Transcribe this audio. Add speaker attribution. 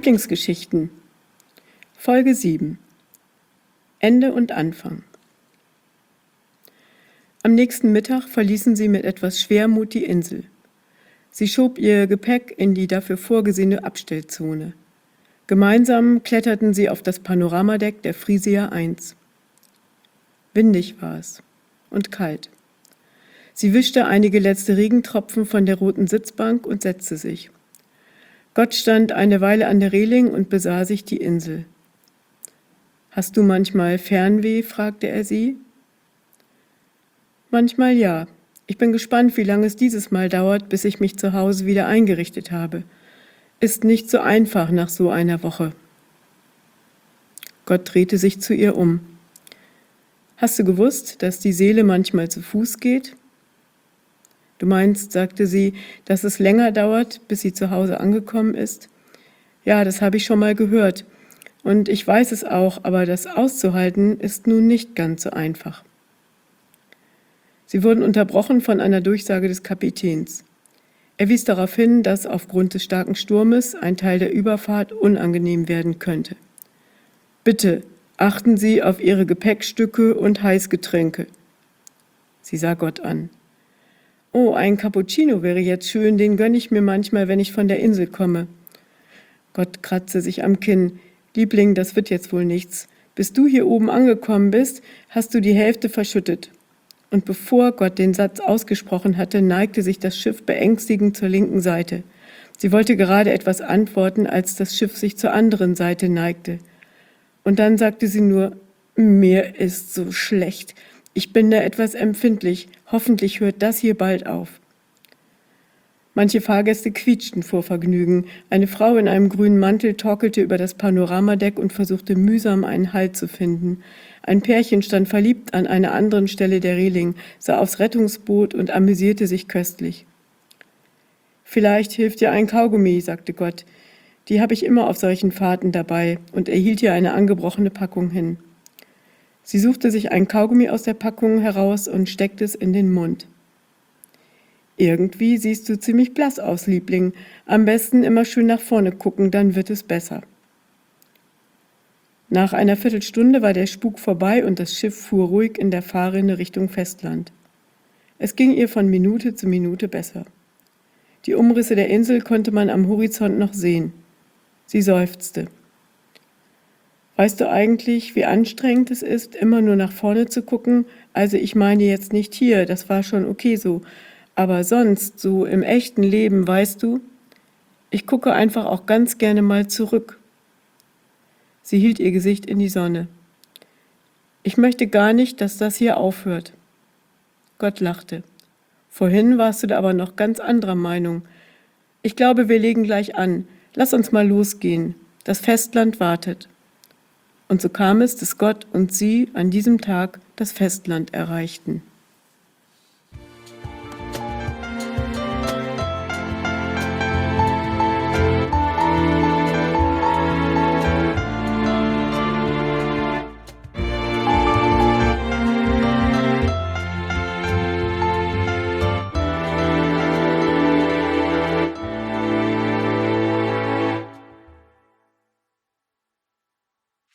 Speaker 1: Lieblingsgeschichten. Folge 7. Ende und Anfang. Am nächsten Mittag verließen sie mit etwas Schwermut die Insel. Sie schob ihr Gepäck in die dafür vorgesehene Abstellzone. Gemeinsam kletterten sie auf das Panoramadeck der Frisia 1. Windig war es und kalt. Sie wischte einige letzte Regentropfen von der roten Sitzbank und setzte sich. Gott stand eine Weile an der Reling und besah sich die Insel. »Hast du manchmal Fernweh?« fragte er sie. »Manchmal ja. Ich bin gespannt, wie lange es dieses Mal dauert, bis ich mich zu Hause wieder eingerichtet habe. Ist nicht so einfach nach so einer Woche.« Gott drehte sich zu ihr um. »Hast du gewusst, dass die Seele manchmal zu Fuß geht?« »Du meinst«, sagte sie, »dass es länger dauert, bis sie zu Hause angekommen ist?« »Ja, das habe ich schon mal gehört. Und ich weiß es auch, aber das auszuhalten ist nun nicht ganz so einfach.« Sie wurden unterbrochen von einer Durchsage des Kapitäns. Er wies darauf hin, dass aufgrund des starken Sturmes ein Teil der Überfahrt unangenehm werden könnte. »Bitte, achten Sie auf Ihre Gepäckstücke und Heißgetränke.« Sie sah Gott an. »Oh, ein Cappuccino wäre jetzt schön, den gönne ich mir manchmal, wenn ich von der Insel komme.« Gott kratzte sich am Kinn. »Liebling, das wird jetzt wohl nichts. Bis du hier oben angekommen bist, hast du die Hälfte verschüttet.« Und bevor Gott den Satz ausgesprochen hatte, neigte sich das Schiff beängstigend zur linken Seite. Sie wollte gerade etwas antworten, als das Schiff sich zur anderen Seite neigte. Und dann sagte sie nur, »Mir ist so schlecht. Ich bin da etwas empfindlich. Hoffentlich hört das hier bald auf.« Manche Fahrgäste quietschten vor Vergnügen. Eine Frau in einem grünen Mantel torkelte über das Panoramadeck und versuchte mühsam einen Halt zu finden. Ein Pärchen stand verliebt an einer anderen Stelle der Reling, sah aufs Rettungsboot und amüsierte sich köstlich. »Vielleicht hilft dir ein Kaugummi«, sagte Gott. »Die habe ich immer auf solchen Fahrten dabei«, und er hielt ihr eine angebrochene Packung hin. Sie suchte sich ein Kaugummi aus der Packung heraus und steckte es in den Mund. »Irgendwie siehst du ziemlich blass aus, Liebling. Am besten immer schön nach vorne gucken, dann wird es besser.« Nach einer Viertelstunde war der Spuk vorbei und das Schiff fuhr ruhig in der Fahrrinne Richtung Festland. Es ging ihr von Minute zu Minute besser. Die Umrisse der Insel konnte man am Horizont noch sehen. Sie seufzte. »Weißt du eigentlich, wie anstrengend es ist, immer nur nach vorne zu gucken? Also ich meine jetzt nicht hier, das war schon okay so. Aber sonst, so im echten Leben, weißt du, ich gucke einfach auch ganz gerne mal zurück.« Sie hielt ihr Gesicht in die Sonne. »Ich möchte gar nicht, dass das hier aufhört.« Gott lachte. »Vorhin warst du da aber noch ganz anderer Meinung. Ich glaube, wir legen gleich an. Lass uns mal losgehen. Das Festland wartet.« Und so kam es, dass Gott und sie an diesem Tag das Festland erreichten.